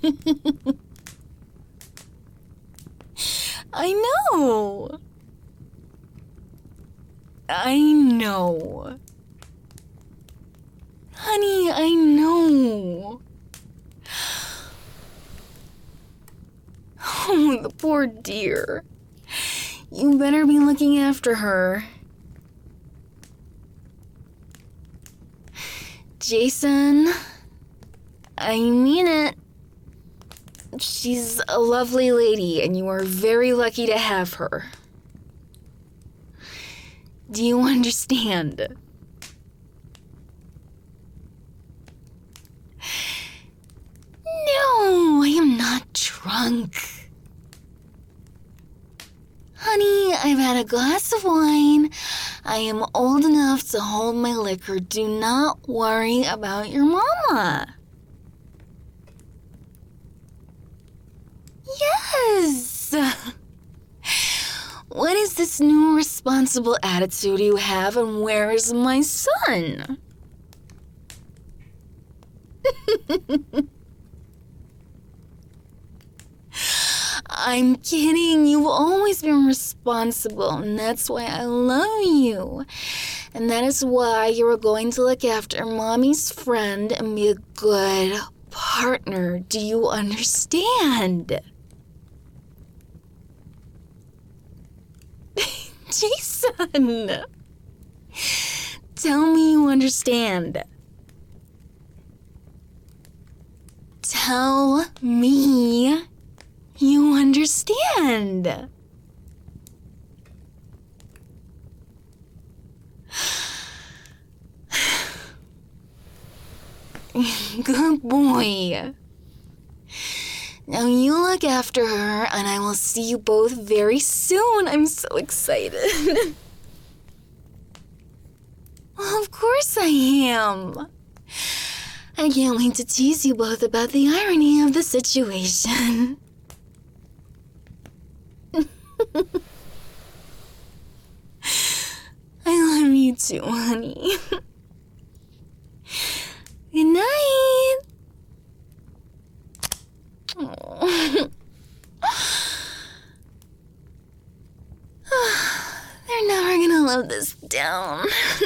I know. I know. Honey, I know. Oh, the poor dear. You better be looking after her. Jason, I mean it. She's a lovely lady, and you are very lucky to have her. Do you understand? No, I am not drunk. Honey, I've had a glass of wine. I am old enough to hold my liquor. Do not worry about your mama. Yes. What is this new responsible attitude you have, and where is my son? I'm kidding. You've always been responsible, and that's why I love you. And that is why you are going to look after Mommy's friend and be a good partner. Do you understand? Jason, tell me you understand. Tell me you understand. Good boy. Now you look after her, and I will see you both very soon. I'm so excited. Well, of course I am. I can't wait to tease you both about the irony of the situation. I love you too, honey. Good night. Oh. They're never gonna live this down.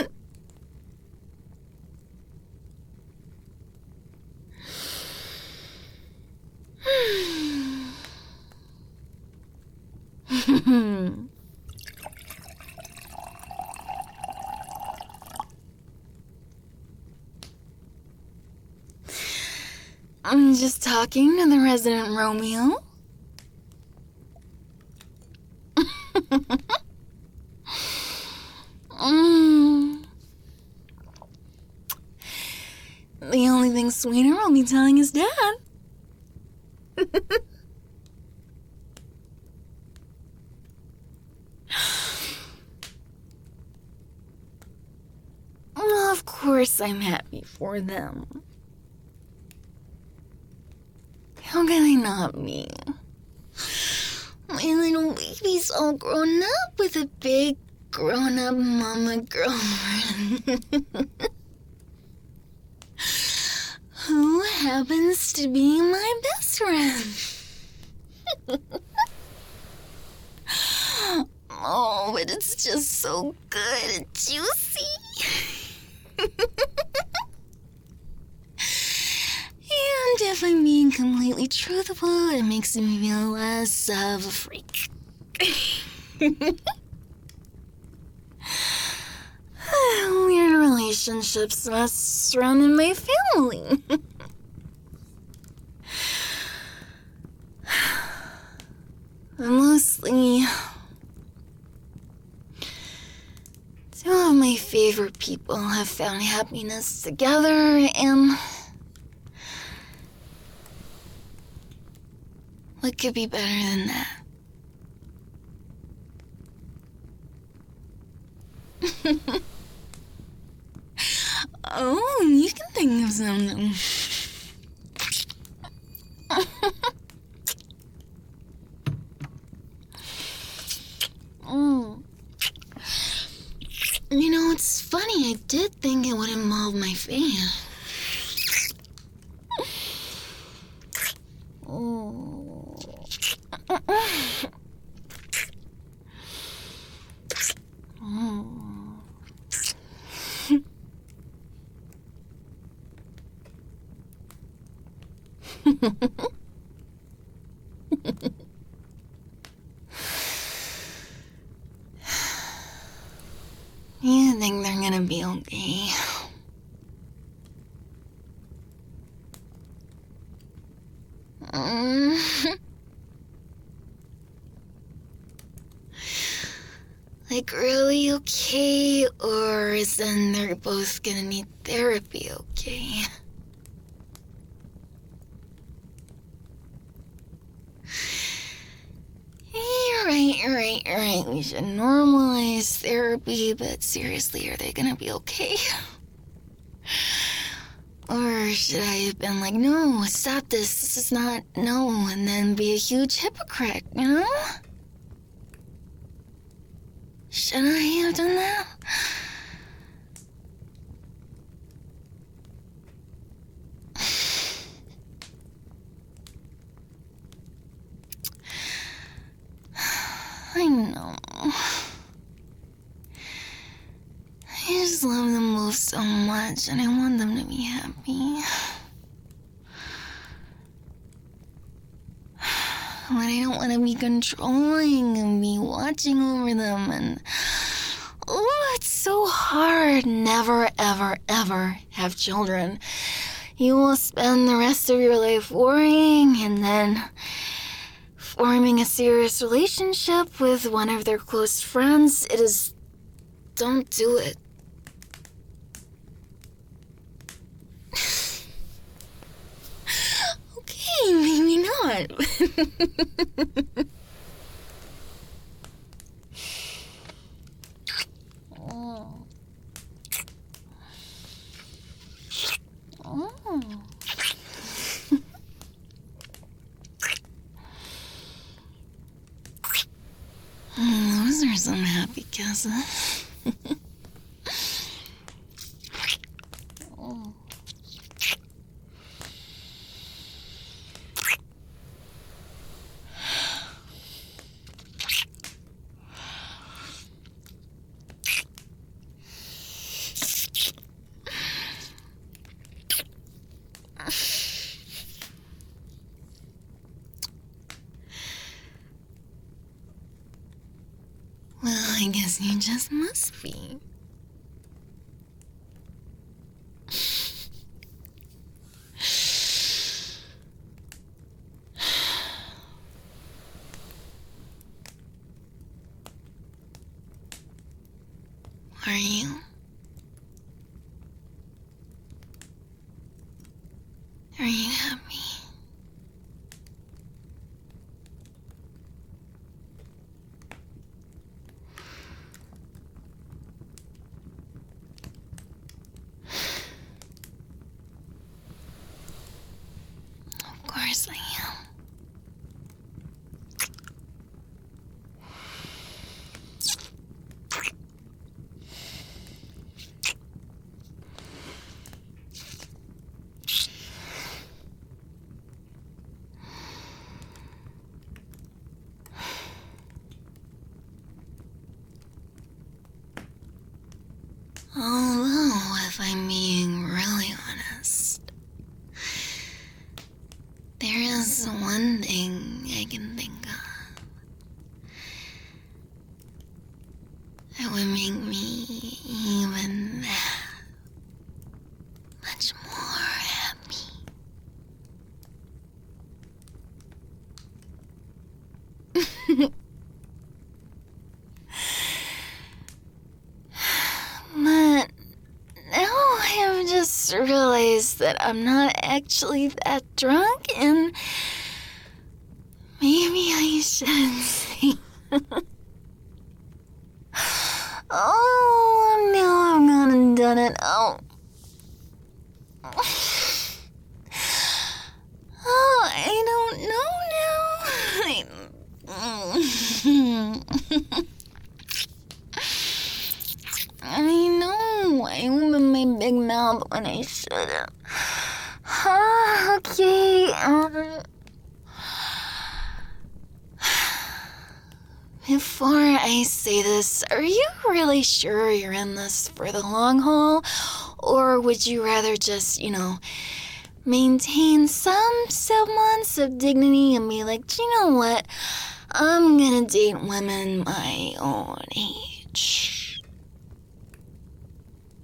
I'm just talking to the resident Romeo. The only thing sweeter will be telling his dad. Well, of course I'm happy for them. How can I not be? My little baby's all grown up with a big grown-up mama girlfriend. Who happens to be my best friend. Oh, but it's just so good and juicy. And if I'm being completely truthful, it makes me feel less of a freak. Weird relationships must run in my family. Mostly, two of my favorite people have found happiness together, and what could be better than that? Oh, you can think of something. You know, it's funny, I did think it would involve my face. gonna be okay. Like, really okay? Or is then they're both gonna need therapy, okay? You're right. We should normalize therapy, but seriously, are they gonna be okay? Or should I have been like, no, stop this is not, no, and then be a huge hypocrite, you know? Should I have done that? I know. I just love them both so much, and I want them to be happy. But I don't want to be controlling and be watching over them, and oh, it's so hard. Never, ever, ever have children. You will spend the rest of your life worrying and then forming a serious relationship with one of their close friends. Don't do it. Okay, maybe not. Those are some happy kisses. Well, I guess you just must be. Are you? Are you happy? Of course I am. Although, if I'm being really honest, there is one thing I can think of that would make me even that much more happy. But now I have just realized that I'm not actually that drunk, and maybe I shouldn't say. Oh, now I've gone and done it. Oh, I don't know now. I know, I opened my big mouth when I shouldn't. Okay. Before I say this, are you really sure you're in this for the long haul? Or would you rather just, maintain some semblance of dignity and be like, do you know what? I'm gonna date women my own age.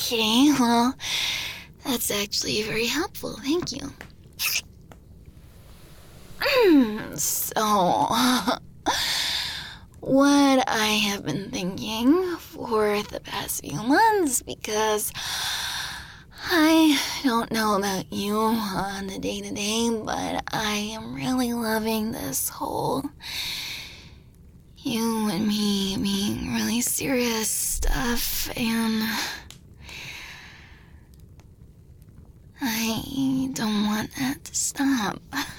Okay, well, that's actually very helpful. Thank you. So, what I have been thinking for the past few months, because I don't know about you on the day-to-day, but I am really loving this whole you and me being really serious stuff, and I don't want that to stop.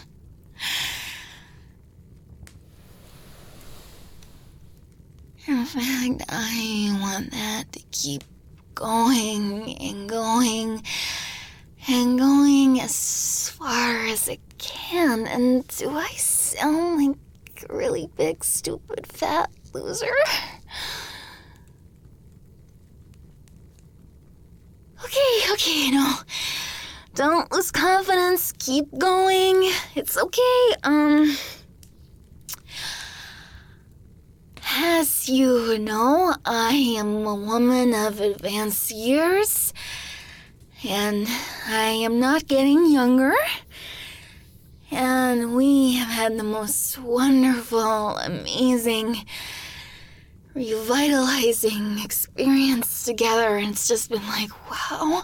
In fact, I want that to keep going and going and going as far as it can. And do I sound like a really big, stupid, fat loser? Okay, no. Don't lose confidence. Keep going. It's okay. As you know, I am a woman of advanced years, and I am not getting younger, and we have had the most wonderful, amazing, revitalizing experience together, and it's just been like, wow.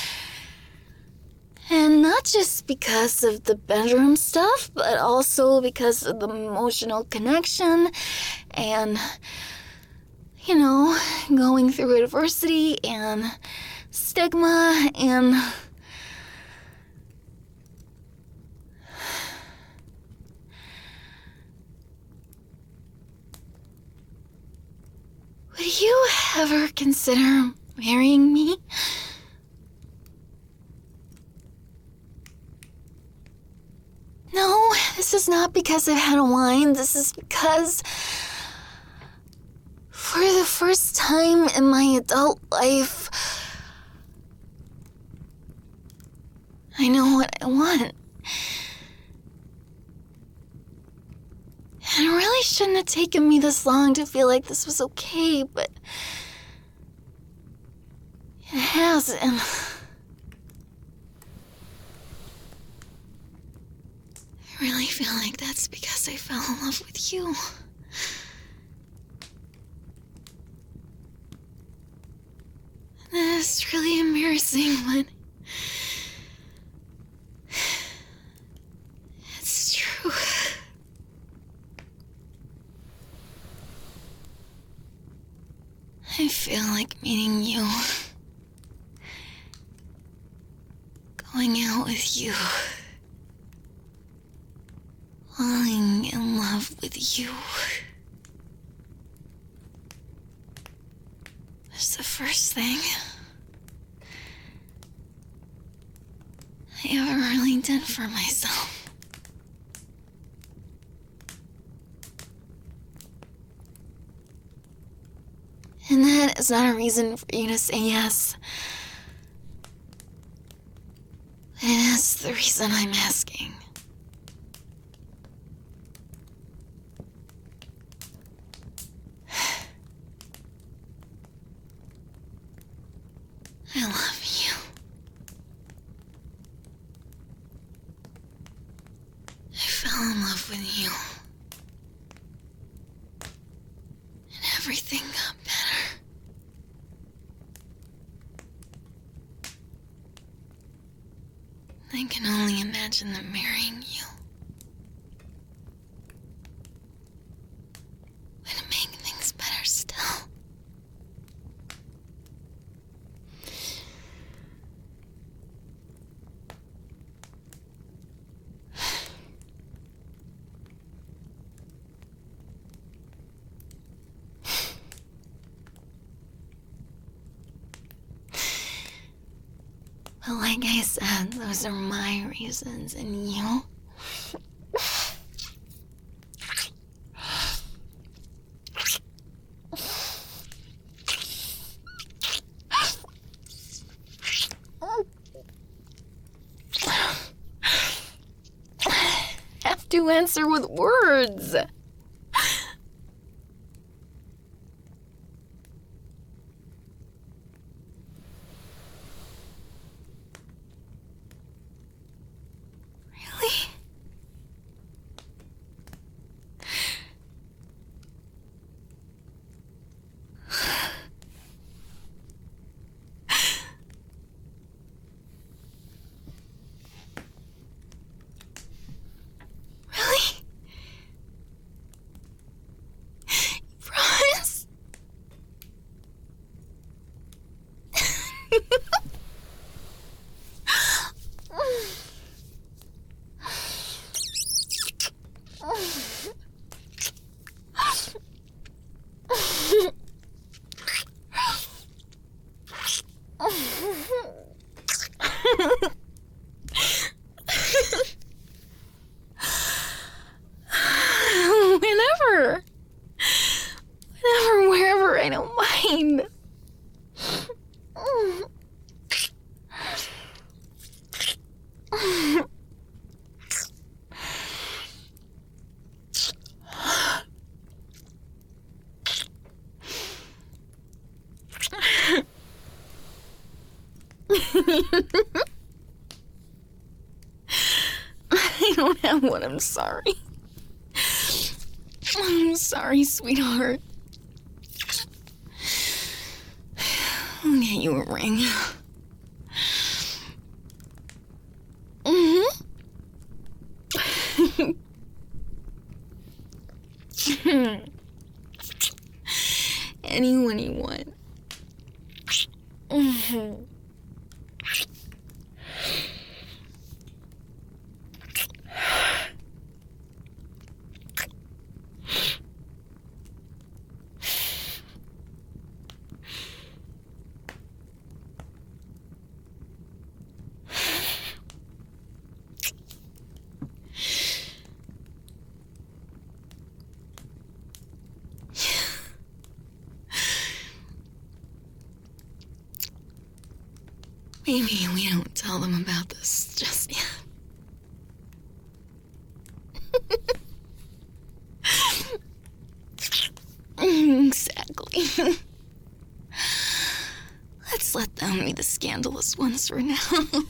And not just because of the bedroom stuff, but also because of the emotional connection and, going through adversity and stigma and... Would you ever consider marrying me? No, this is not because I've had a wine. This is because for the first time in my adult life, I know what I want. And it really shouldn't have taken me this long to feel like this was okay, but it has, and... I really feel like that's because I fell in love with you. That's really embarrassing, but it's true. I feel like meeting you, going out with you, falling in love with you. That's the first thing I ever really did for myself. And that is not a reason for you to say yes. It is the reason I'm asking. I love you. I fell in love with you. And everything got better. I can only imagine them marrying you would make things better still. But like I said, those are my reasons, and you? Have to answer with words. fine. I don't have one, I'm sorry. I'm sorry, sweetheart. I'll get you a ring. Anyone you want. Maybe we don't tell them about this just yet. Exactly. Let's let them be the scandalous ones for now.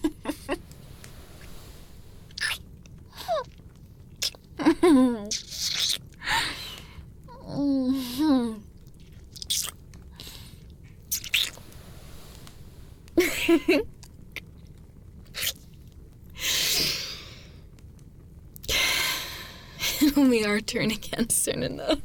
It'll be our turn again soon enough.